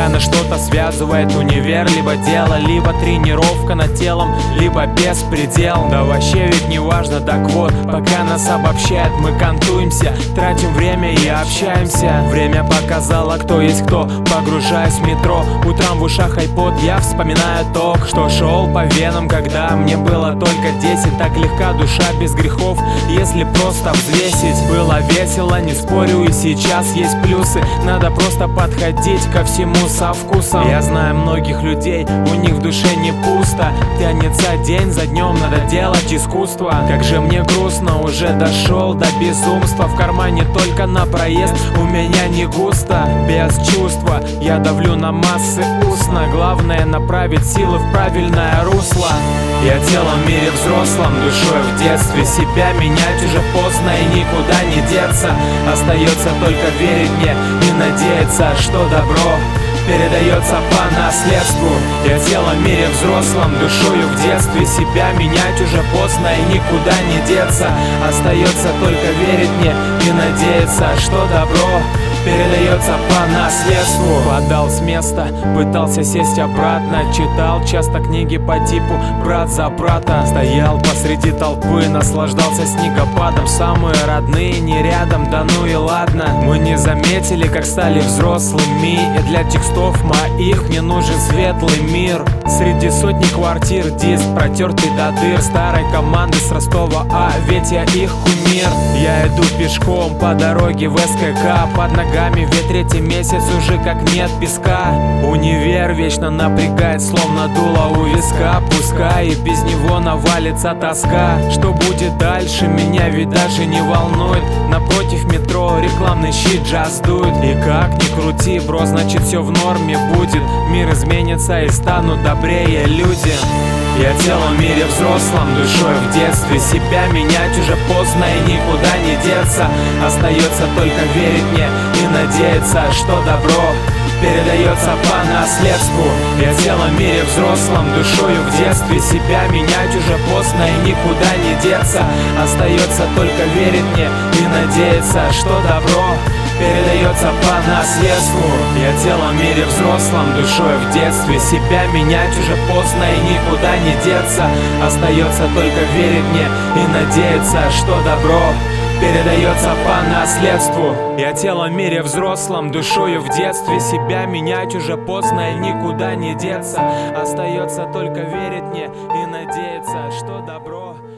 Постоянно что-то связывает универ, либо дело, либо тренировка над телом, либо беспредел. Да вообще ведь не важно, так вот, пока нас обобщает, мы кантуемся, тратим время и общаемся. Время показало, кто есть кто, погружаясь в метро. Утром в ушах айпод, я вспоминаю то, что шел по венам, когда мне было только 10. Так легка душа без грехов, если просто взвесить. Было весело, не спорю, и сейчас есть плюсы. Надо просто подходить ко всему со вкусом. Я знаю многих людей, у них в душе не пусто. Тянется день за днем, надо делать искусство. Как же мне грустно, уже дошел до безумства. В кармане только на проезд, у меня не густо. Без чувства, я давлю на массы устно. Главное направить силы в правильное русло. Я телом в мире взрослом, душой в детстве. Себя менять уже поздно и никуда не деться. Остается только верить мне и надеяться, что добро передается по наследству. Я телом в мире взрослом, душою в детстве. Себя менять уже поздно и никуда не деться. Остается только верить мне и надеяться, что добро передается по наследству. Подал с места, пытался сесть обратно. Читал часто книги по типу «Брат за брата». Стоял посреди толпы, наслаждался снегопадом. Самые родные не рядом, да ну и ладно. Мы не заметили, как стали взрослыми. И для текстов моих мне нужен светлый мир. Среди сотни квартир диск протертый до дыр. Старой команды с Ростова, а ведь я их кумир. Я иду пешком по дороге в СКК. Под ногами ветер, третий месяц уже как нет песка. Универ вечно напрягает, словно дуло у виска. Пускай и без него навалится тоска. Что будет дальше, меня ведь даже не волнует. Напротив метро рекламный щит джаз дует. И как ни крути, бро, значит все в норме будет. Мир изменится и станут добрее люди. Я телом в мире взрослом, душой в детстве. Себя менять уже поздно и никуда не деться. Остается только верить мне и надеяться, что добро передается по наследству. Я телом в мире взрослом, душою в детстве. Себя менять уже поздно и никуда не деться. Остается только верить мне и надеяться, что добро передается по наследству. Я телом в мире взрослом, душой в детстве. Себя менять уже поздно и никуда не деться. Остается только верить мне и надеяться, что добро передается по наследству. Я телом в мире взрослом, душою в детстве. Себя менять уже поздно и никуда не деться. Остается только верить мне и надеяться, что добро